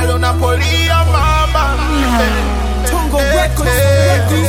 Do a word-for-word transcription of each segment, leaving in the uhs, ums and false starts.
pale unapolia mama. Tungo Records.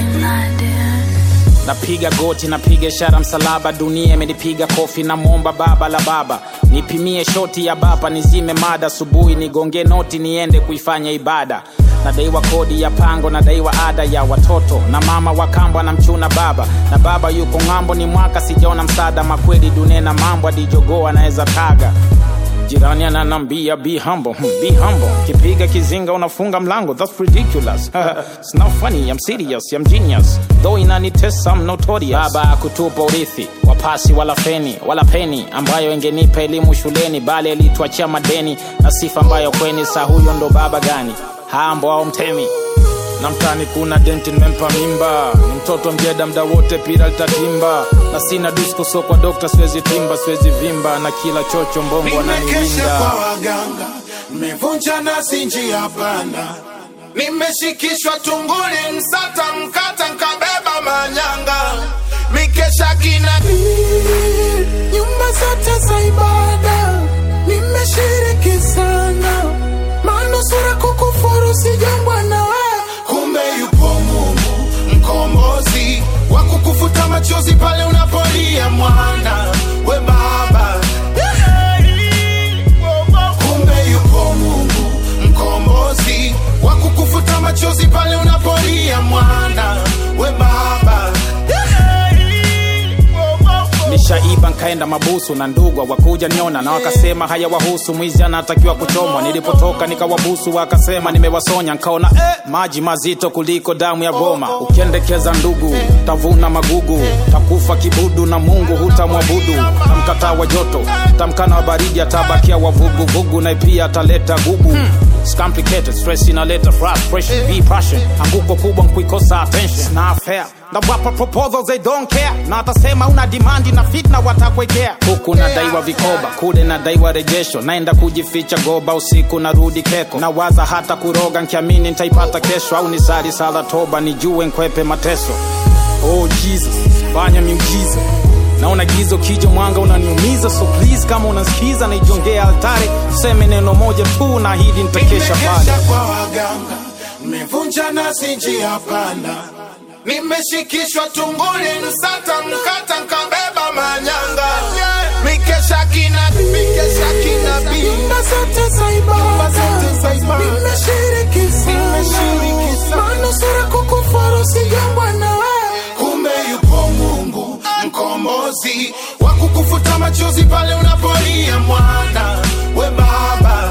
Napiga goti, napiga ishara msalaba, dunia imenipiga kofi, na muomba baba la baba nipimie shoti ya baba, nizime mada subuhi, nigonge noti niende kuifanya ibada. Nadaiwa kodi ya pango, nadaiwa ada ya watoto, na mama wakambwa na mchuna baba, na baba yuko ngambo, ni mwaka sijaona msaada. Makweli dunia na mambo adijogoa naeza taga. Jirani ananambia be humble, hmm, be humble. Kipiga kizinga unafunga mlango, that's ridiculous. It's not funny, I'm serious, I'm genius. Though inanitesa, I'm notorious. Baba kutupa urithi, wapasi wala feni, wala peni ambayo ingenipa elimu shuleni, bali alituachia madeni na sifa ambayo kweni. Sa huyo ndo baba gani? Hambo au mtemi? Na mtani kuna denti nimempa mimba, ni mtoto mjeda mda wote pira litatimba, na sina disco so kwa dokta siwezi timba, siwezi vimba, na kila chocho mbongo ananiwinda. Nimekesha kwa waganga, nimevunja nasi njia panda, nimeshikishwa tunguli msata mkata nkabeba manyanga. Mikesha kina nyumba zote za ibada, nimeshiriki sana, manusura kukufuru sijambwa na we. Kumbe yupo Mungu mkombozi, wakukufuta machozi pale unapolia mwana we baba. Kumbe yupo Mungu mkombozi, wakukufuta machozi pale unapolia mwana we baba. Nishaiba nkaenda mabusu na ndugwa wakuja niona, na wakasema haya wahusu, mwizi anatakiwa kuchomwa. Nilipotoka nikawabusu wakasema nimewasonya, nkaona eh, maji mazito kuliko damu ya goma. Ukiendekeza ndugu tavuna magugu, takufa kibudu na Mungu hutamwabudu. Tamkataa wa joto, tamkana wa baridi, atabakia wavugu vugu, na pia ataleta gugu. hmm. It's complicated, stress inaleta frustration, be passion, anguko kubwa nkuikosa attention. Na affair na wapa proposals they don't care, na atasema una demand na fitna watakwekea. Huku nadaiwa vikoba, kule nadaiwa rejesho, naenda kujificha goba, usiku narudi keko. Na waza hata kuroga nkiamini nitaipata kesho, au nisali sala toba nijue nkwepe mateso. Oh Jesus, fanya miujiza, naona gizo kijo mwanga unaniumiza. So please kama unasikiza naijongea altare, useme neno moja tu na hili nitakesha pale. Nimekesha kwa waganga, nimevunja nasi njia panda, nimeshikishwa tunguli msata mkata nkabeba manyanga. Mikesha kina, mikesha kina bi, nyumba zote za ibada, nimeshiriki sana, manusura kukufuru sijambwa na we. Kumbe yupo Mungu mkombozi, wakukufuta machozi pale unapolia mwana we baba.